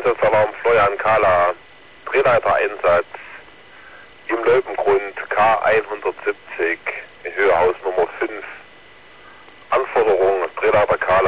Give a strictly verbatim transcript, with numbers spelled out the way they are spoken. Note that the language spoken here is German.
Einsatzsalarm Florian Kahler, Drehleitereinsatz im Löwengrund K hundertsiebzig, Höhe Haus Nummer fünf. Anforderung Drehleiter Kahler.